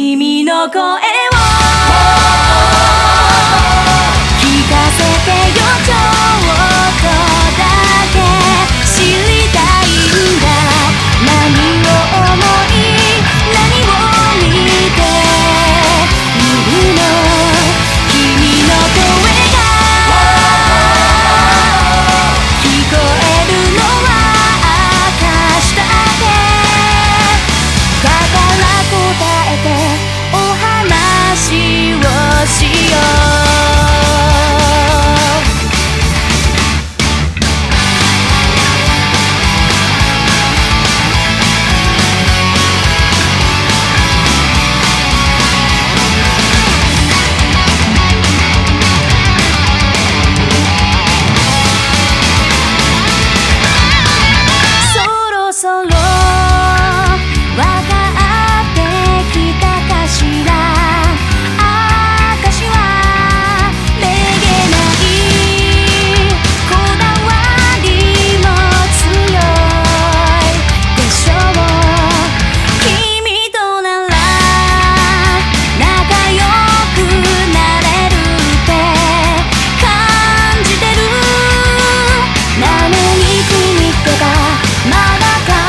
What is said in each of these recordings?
君の声を聞かせてよちょっとだけ知りたいんだ何を思い何を見ているの君の声が聞こえるのは私だけだから答えてお話をしようそろわかってきたかしら証はめげないこだわりも強いでしょう君となら仲良くなれるって感じてるなのに君ってばまだ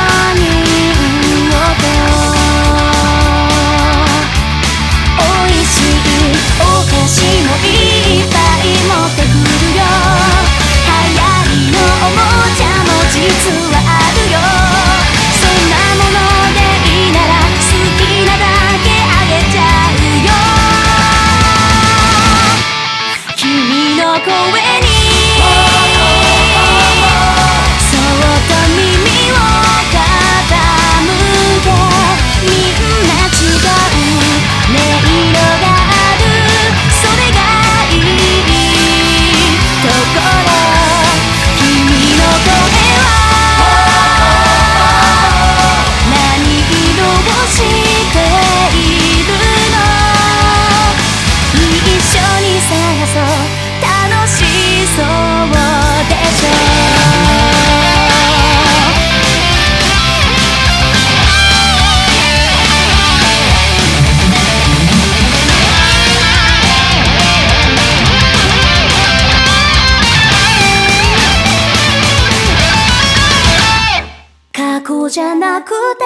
じゃなくて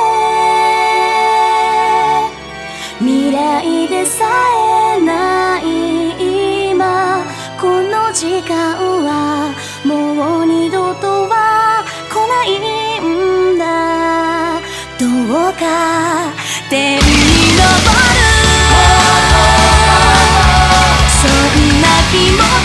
未来でさえない今この時間はもう二度とは来ないんだどうか天に昇るそんな気持ち